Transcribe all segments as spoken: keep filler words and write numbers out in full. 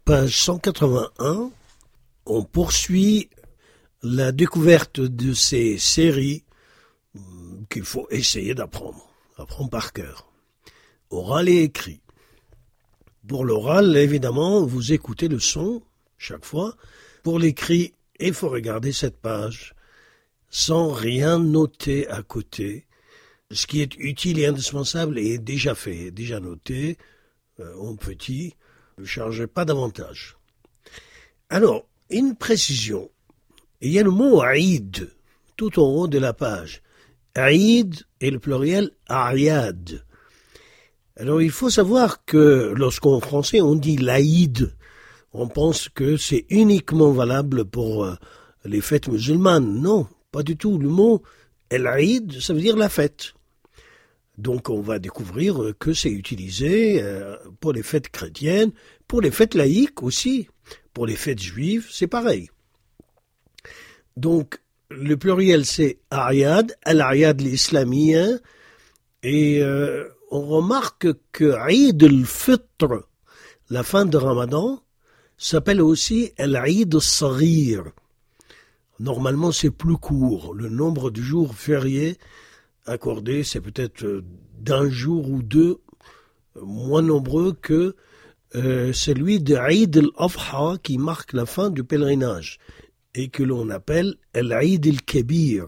page cent quatre-vingt-un, on poursuit la découverte de ces séries qu'il faut essayer d'apprendre, apprendre par cœur, oral et écrit. Pour l'oral, évidemment, vous écoutez le son chaque fois. Pour l'écrit, il faut regarder cette page sans rien noter à côté. Ce qui est utile et indispensable est déjà fait, déjà noté euh, en petit. Ne chargez pas davantage. Alors, une précision. Il y a le mot « aïd » tout en haut de la page. « Aïd » est le pluriel « ariad ». Alors, il faut savoir que lorsqu'en français on dit « l'Aïd », on pense que c'est uniquement valable pour euh, les fêtes musulmanes. Non, pas du tout. Le mot « el-aïd », ça veut dire la fête. Donc on va découvrir que c'est utilisé euh, pour les fêtes chrétiennes, pour les fêtes laïques aussi, pour les fêtes juives, c'est pareil. Donc le pluriel c'est Ariad, Al-Ariad l'islamien, et euh, on remarque que Eid al-Fitr, la fin de Ramadan, s'appelle aussi Al-Eid al-Saghir. Normalement c'est plus court, le nombre de jours fériés accordé, c'est peut-être d'un jour ou deux moins nombreux que euh, celui de Eid al-Adha qui marque la fin du pèlerinage et que l'on appelle l'Eid al-Kabir.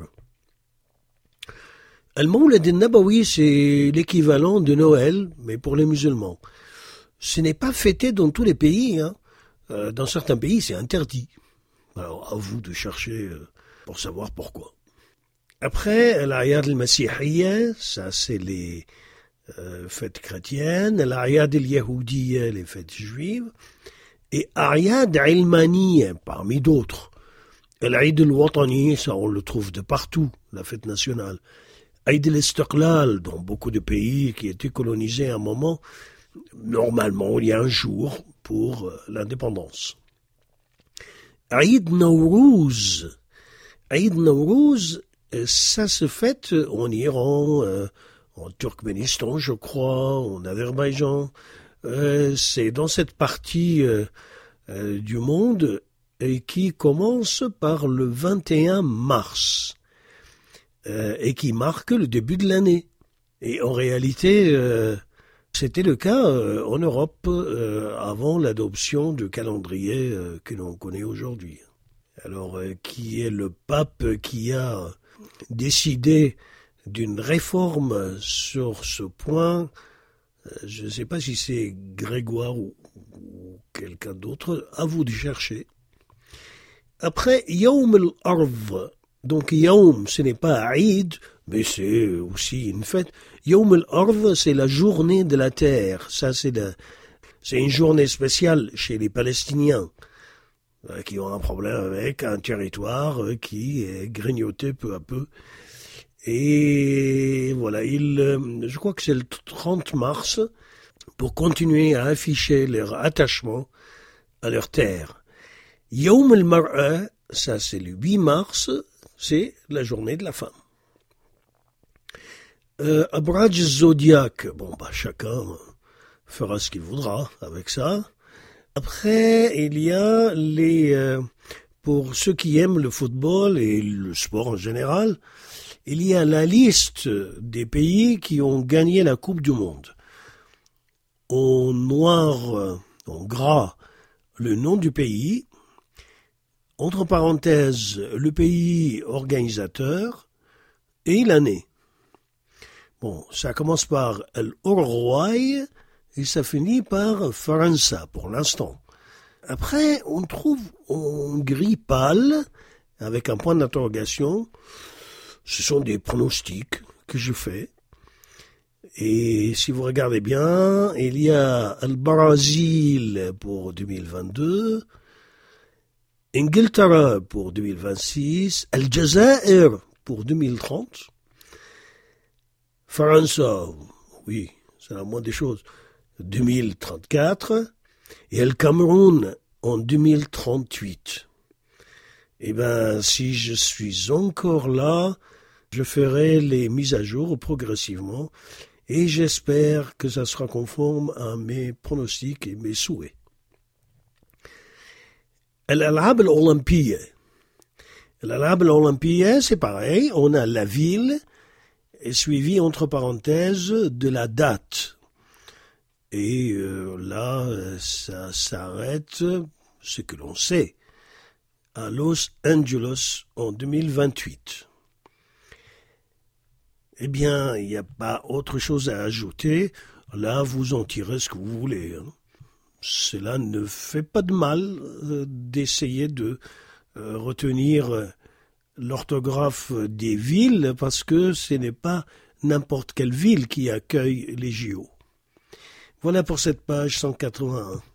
Al-Mawlid al-Nabawi, c'est l'équivalent de Noël, mais pour les musulmans. Ce n'est pas fêté dans tous les pays. Hein. Euh, dans certains pays, c'est interdit. Alors, à vous de chercher euh, pour savoir pourquoi. Après, l'Ayad al-Masihiyya, ça c'est les euh, fêtes chrétiennes, l'Ayad al-Yahudiyya, les fêtes juives, et Ayad al-Ilmaniyya, parmi d'autres. L'Aïd al-Watani, ça on le trouve de partout, la fête nationale. Aïd al-Istiqlal, dans beaucoup de pays qui étaient colonisés à un moment, normalement il y a un jour pour euh, l'indépendance. Aïd Nowruz, Aïd Nowruz, ça se fête en Iran, euh, en Turkménistan, je crois, en Azerbaïdjan. Euh, c'est dans cette partie euh, euh, du monde et qui commence par le vingt et un mars euh, et qui marque le début de l'année. Et en réalité, euh, c'était le cas euh, en Europe euh, avant l'adoption du calendrier euh, que l'on connaît aujourd'hui. Alors, euh, qui est le pape qui a décidé d'une réforme sur ce point, je ne sais pas si c'est Grégoire ou, ou quelqu'un d'autre, à vous de chercher. Après, Yawm al-Arv, donc Yawm, ce n'est pas Eid, mais c'est aussi une fête. Yawm al-Arv, c'est la journée de la terre, ça c'est, la, c'est une journée spéciale chez les Palestiniens, qui ont un problème avec un territoire qui est grignoté peu à peu. Et voilà, il, je crois que c'est le trente mars, pour continuer à afficher leur attachement à leur terre. Yawm al-Mar'a, ça c'est le huit mars, c'est la journée de la femme. Euh, Abraj Zodiac, bon bah chacun fera ce qu'il voudra avec ça. Après, il y a les, euh, pour ceux qui aiment le football et le sport en général, il y a la liste des pays qui ont gagné la Coupe du Monde. En noir, en gras, le nom du pays, entre parenthèses, le pays organisateur et l'année. Bon, ça commence par l'Uruguay, et ça finit par France pour l'instant. Après, on trouve en gris pâle, avec un point d'interrogation, ce sont des pronostics que je fais. Et si vous regardez bien, il y a le Brésil pour deux mille vingt-deux, Inglaterra pour deux mille vingt-six, Aljazair pour deux mille trente, France, oui, c'est la moindre des choses, deux mille trente-quatre, et le Cameroun en deux mille trente-huit. Eh ben, si je suis encore là, je ferai les mises à jour progressivement et j'espère que ça sera conforme à mes pronostics et mes souhaits. الألعاب الأولمبية. الألعاب الأولمبية, c'est pareil. On a la ville et suivi entre parenthèses de la date. Et euh, là, ça s'arrête, ce que l'on sait, à Los Angeles en deux mille vingt-huit. Eh bien, il n'y a pas autre chose à ajouter. Là, vous en tirez ce que vous voulez. Hein. Cela ne fait pas de mal euh, d'essayer de euh, retenir euh, l'orthographe des villes, parce que ce n'est pas n'importe quelle ville qui accueille les J O. Voilà pour cette page cent quatre-vingt-un.